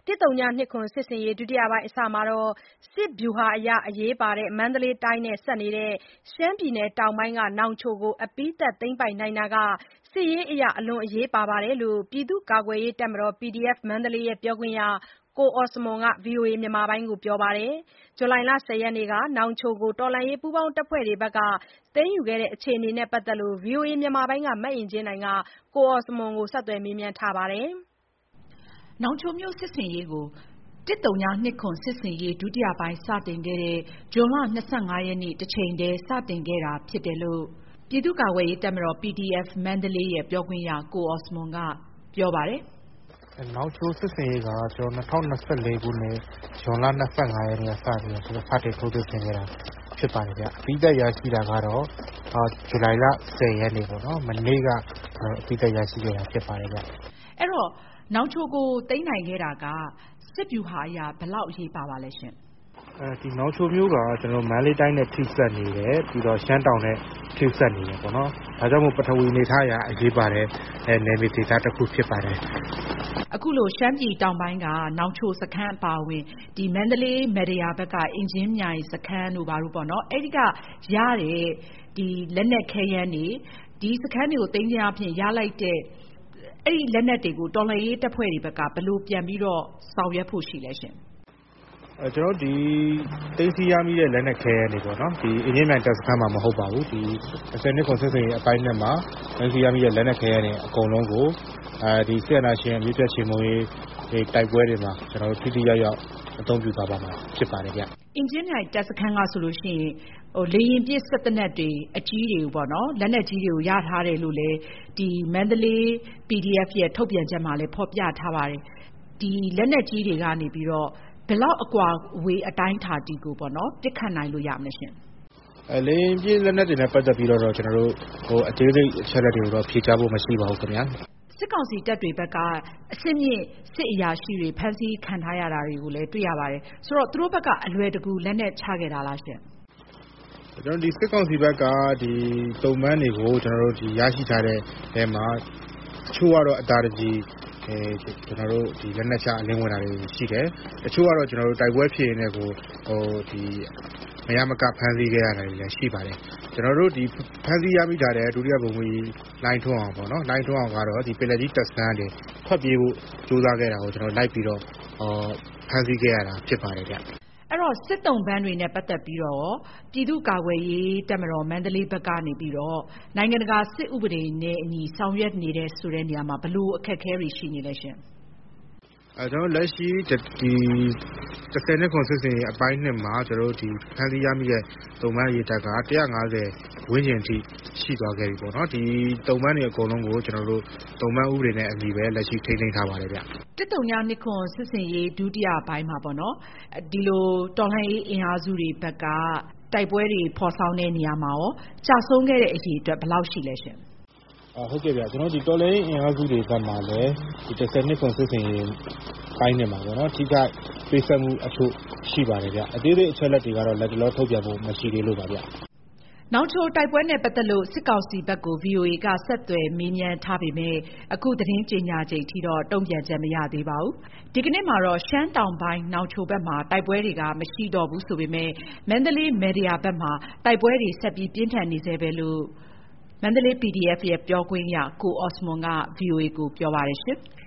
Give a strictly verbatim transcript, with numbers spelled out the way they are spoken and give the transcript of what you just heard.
တစ်သုညနှစ်ခွန်စစ်ဆင်ရေးဒုတိယပိုင်းအစမှာစစ်ဗျူဟာအရအရေးပါတဲ့မန္တလေးတိုင်းနဲ့ဆက်နေတဲ့ရှမ်းပြည်နယ်တောင်ပိုင်းကနောင်ချိုကိုအပြီးသတ်သိမ်းပိုက်နိုင်တာကစစ်ရေးအရအလွန်အရေးပါပါတယ်လို့ပြည်သူ့ကာကွယ်ရေးတပ်မတော် ပီဒီအက်ဖ် မန္တလေးရဲ့ပြောခွင့်ရကိုအော်စမွန်က ဗွီအိုအေကိုပြောပါတယ်။ ဇူလိုင်လ ၁၀ ရက်နေ့က နောင်ချိုကိုတော်လှန်ရေးပူးပေါင်းတပ်ဖွဲ့တွေဘက်ကသိမ်းယူခဲ့တဲ့အခြေအနေနဲ့ပတ်သက်လို့ ဗွီအိုအေမြန်မာပိုင်းကမအင်ကြင်းနိုင်က ကိုအော်စမွန်ကိုဆက်သွယ်မေးမြန်းထားပါတယ်။ နောင်ချိုမြို့စစ်ဆင်ရေးကိုတစ်သုညနှစ်ခွန်စစ်ဆင်ရေးဒုတိယပိုင်းစတင်ခဲ့တဲ့ဇွန်လ ၂၅ ရက်နေ့တချိန်တည်းစတင်ခဲ့တာဖြစ်တယ်လို့ပြည်သူ့ကာကွယ်ရေးတပ်မတော် ပီဒီအက်ဖ် မန္တလေးရဲ့ပြောခွင့်ရကိုအော်စမွန်ကပြောပါတယ်။နောင်ချိုစစ်ဆင်ရေးကကျွန်တော်၂၀၂၄ခုနှစ်ဇွန်လ၂၅ရက်နေ့ကစပြီးတော့စတင်ထိုးစစ်ဆင်ခဲ့တာဖြစ်ပါတယ်ဗျ။အပြီးသက်ရရှိတာကတော့ဇူလိုင်လ၁၀ရက်နေ့ပေါ့နော်မနေ့ကအပြီးသက်ရရှိခဲ့တာဖြစ်ပါတယ်ဗျ။အဲ့တော့နောင်ချိုကိုသိမ်းနိုင်ခဲ့တာကစစ်ဗျူဟာအရဘယ်လောက်အရေးပါပါလဲရှင်။အဲဒီနောင်ချိုမြို့ကကျွန်တော်မန္တလေးတိုင်းနဲ့ထိစပ်နေတယ်ပြီးတော့ရှမ်းတောင်နဲ့ထိစပ်နေတယ်ပေါ့နော်။ဒါကြောင့်မို့ပထဝီအနေထားအရအရေးပါတဲ့နယ်မြေဒေသတစ်ခုဖြစ်ပါတယ်။အခုလိုရှမ်းပြည်တောင်ပိုင်းကနောင်ချိုစခန်းအပါအဝင်ဒီမန္တလေးမတ္တရာဘက်ကအင်ဂျင်မြိုင်စခန်းတို့ဘာလို့ပေါ့နော်အဲဒီကရတဲ့ဒီလက်နက်ခဲယမ်းတွေဒီစခန်းတွေကိုသိမ်းခြင်းအပြင်ရလိုက်တဲ့အဲ့ဒီလက်နက်တွေကိုတော်လှန်ရေးတပ်ဖွဲ့တွေဘက်ကဘယ်လိုပြန်ပြီးတော့ဆောင်ရွက်ဖို့ရှိလဲရှင်အဲကျွန်တော်ဒီသိမ်းဆည်းရမိတဲ့လက်နက်ခဲတွေပေါ့နော်ဒီအင်ဂျင်မြိုင်တပ်စခန်းမှာမဟုတ်ပါဘူးဒီ၂၀နှစ်ခွန်စစ်စင်ရေးအပိုင်းနဲ့မှာသိမ်းဆည်းရမိတဲ့လက်နက်ခဲတွေအကုန်လုံးကိုအဲဒီစစ်အာဏာရှင်အမြင့်ပြတ်ချေမှုရေးတိုက်ပွဲတွေမှာကျွန်တော်တို့ထိထိရောက်ရောက်အသုံးပြုသွားပါမှာဖြစ်ပါတယ်ဗျအင်ဂျင်မြိုင်တပ်စခန်းကဆိုလို့ရှိရင်ဟိုလေရင်ပြည့်စက်တနက်တွေအကြီးတွေပေါ့နော်လက်နက်ကြီးတွေကိုရထားတယ်လို့လေဒီမန္တလေး ပီဒီအက်ဖ် ရဲ့ထုတ်ပြန်ချက်မှာလည်းဖော်ပြထားပါတယ်ဒီလက်နက်ကြီးတွေကနေပြီးတော့ဘယ်လောက်အကွာဝေးအတိုင်းထာတီကိုပေါ့နော်ပစ်ခတ်နိုင်လို့ရမလဲရှင်အဲလေရင်ပြည့်လက်နက်တွေနဲ့ပတ်သက်ပြီးတော့ကျွန်တော်တို့ဟိုအသေးစိတ်အချက်လက်တွေကိုတော့ဖြေကြားဖို့မရှိပါဘူးခင်ဗျာစစ်ကောင်စီတပ်တွေဘက်ကအစစ်မြင့်စစ်အရာရှိတွေဖမ်းဆီးခံထားရတာတွေကိုလည်းတွေ့ရပါတယ်ဆိုတော့သူတို့ဘက်ကအလွယ်တကူလက်နက်ချခဲ့တာလားရှင်ကျွန်တော်ဒီစစ်ကောင်စီဘက်ကဒီတုံ့ပန်းတွေကိုကျွန်တော်တို့ဒီရရှိထားတဲ့အဲမှာတချို့ကတော့အတားတကြီးအဲကျွန်တော်တို့ဒီလက်နက်ချအလင်းဝင်တာတွေရှိတယ်တချို့ကတော့ကျွန်တော်တို့တိုက်ပွဲဖြစ်နေတဲ့ကိုဟိုဒီမရမကဖမ်းဆီးခဲ့ရတာတွေလည်းရှိပါတယ်ကျွန်တော်တို့ဒီဖမ်းဆီးရမိထားတဲ့ဒုတိယဗိုလ်မှူးကြီးလိုင်းထွန်းအောင်ပေါ့နော်လိုင်းထွန်းအောင်ကတော့ဒီပင်လယ်ကြီးတပ်စခန်းတွေဖတ်ပြေးဖို့ကြိုးစားခဲ့တာကိုကျွန်တော်လိုက်ပြီးတော့အာဖမ်းဆီးခဲ့ရတာဖြစ်ပါတယ်ဗျအဲ့တော့စစ်တုံးပန်းတွေနဲ့ပတ်သက်ပြီးတော့ပြည်သူ့ကာကွယ်ရေးတပ်မတော်မန္တလေးဘက်ကနေပြီးတော့နိုင်ငံတကာစစ်ဥပဒေနဲ့အညီဆောင်ရွက်နေတဲ့ဆိုတဲ့နေရာမှာဘလို့အခက်အခဲတွေရှိနေလဲရှင်အဲကျွန်တော်လက်ရှိဒီတစ်ဆယ်နှစ်ခွန်စစ်စင်အပိုင်းနှစ်မှာကျွန်တော်ဒီဖမ်းဆီးရမိတဲ့တုံ့ပန်းရေးတပ်က၁၅၀ဝန်းကျင်ထိရှိသွားခဲ့ပြီပေါ့နော်ဒီတုံ့ပန်းတွေအကုန်လုံးကိုကျွန်တော်တို့တုံ့ပန်းဥပဒေနဲ့အညီပဲလက်ရှိထိန်းသိမ်းထားပါတယ်ဗျတစ်တုံညနှစ်ခွန်စစ်စင်ရေးဒုတိယပိုင်းမှာပေါ့နော်ဒီလိုတော်လှန်ရေးအင်အားစုတွေဘက်ကတိုက်ပွဲတွေဖော်ဆောင်တဲ့နေရာမှာရောကြာဆုံးခဲ့တဲ့အရေးအတွက်ဘယ်လောက်ရှိလဲရှင်အာဟုတ်ကဲ့ဗျကျွန်တော်ဒီတော်လှန်ရေးအင်အားစုတွေဘက်မှာလည်းဒီတစ်ဆယ်နှစ်ခွန်စစ်စင်ရေးပိုင်းနေမှာပေါ့နော်ထိခိုက်ပေးဆက်မှုအချို့ရှိပါတယ်ဗျအသေးသေးအချက်လက်တွေကတော့လက်တလောထုတ်ပြန်ဖို့မရှိသေးလို့ပါဗျနောင်ချိုတိုက်ပွဲနဲ့ပတ်သက်လို့စစ်ကောင်စီဘက်ကို ဗွီအိုအေကဆက်သွယ်မေးမြန်းထားပေမဲ့အခုသတင်းကြေညာချိန်ထိတော့တုံ့ပြန်ချက်မရသေးပါဘူးဒီကနေ့မှာတော့ရှမ်းတောင်ပိုင်းနောင်ချိုဘက်မှာတိုက်ပွဲတွေကမရှိတော့ဘူးဆိုပေမဲ့မန္တလေးမေတ္တရာဘက်မှာတိုက်ပွဲတွေဆက်ပြီးပြင်းထန်နေဆဲပဲလို့မန္တလေး ပီဒီအက်ဖ် ရဲ့ပြောခွင့်ရကိုအော်စမွန်က ဗွီအိုအေကိုပြောပါတယ်ရှင်